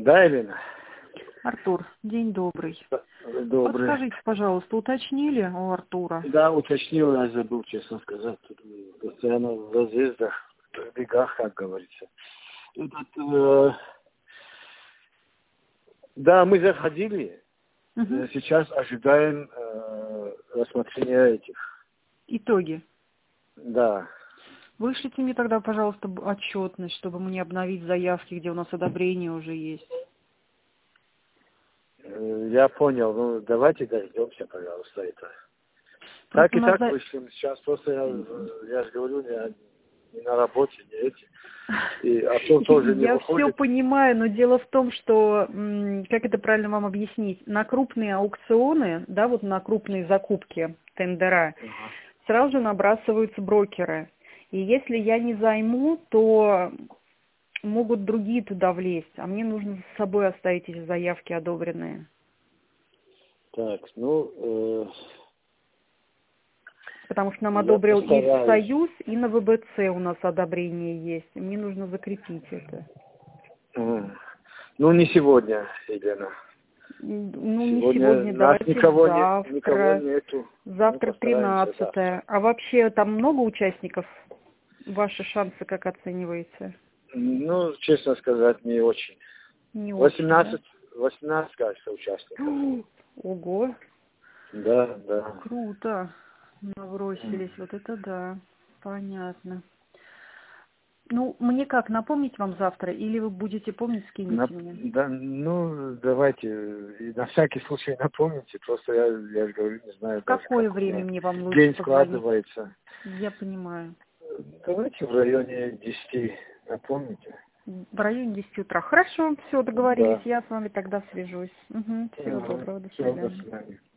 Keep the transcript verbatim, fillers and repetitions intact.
Да, Елена? Артур, день добрый. Добрый. Подскажите, пожалуйста, уточнили у Артура? Да, уточнил, я забыл, честно сказать. Тут постоянно в разъездах, в бегах, как говорится. Этот, э, да, мы заходили. Угу. Сейчас ожидаем э, рассмотрения этих. Итоги. Да. Вышлите мне тогда, пожалуйста, б- отчетность, чтобы мне обновить заявки, где у нас одобрение уже есть. Э, Я понял. Ну, давайте дождемся, пожалуйста, это. Так Просто и у нас... так за- вышлем. Сейчас просто я, я же говорю, не, не на работе, не эти. И Артур тоже не Я все выходит. понимаю, но дело в том, что, м, как это правильно вам объяснить, на крупные аукционы, да, вот на крупные закупки, тендера, Ага. сразу же набрасываются брокеры. И если я не займу, то могут другие туда влезть, а мне нужно за собой оставить эти заявки одобренные. Так, ну, э, Потому что нам я одобрил и постараюсь. Союз, и на вэ бэ цэ у нас одобрение есть. И мне нужно закрепить это. М. Ну, не сегодня, Елена. М, Ну, не Сегодня сегодня, нас давайте никого, не, никого завтра. нету. Ну, Завтра постараемся завтра. тринадцатое. А вообще там много участников? Ваши шансы как оцениваете? Ну, честно сказать, не очень. Не очень, да? восемнадцать, восемнадцать, кажется, участников. Ого, Да, да. круто. М. Набросились, вот это да. Понятно. Ну, мне как, напомнить вам завтра, или вы будете помнить, На- скинете мне? да, ну, давайте, и на всякий случай напомните, просто я, я же говорю, не знаю В даже, какое как у время меня мне вам лучше день позвонить? складывается. Я понимаю. Давайте в районе десяти напомните. В районе десяти утра. Хорошо, все, договорились. Да. Я с вами тогда свяжусь. Угу, всего Ага. доброго, до Все, до свидания. свидания.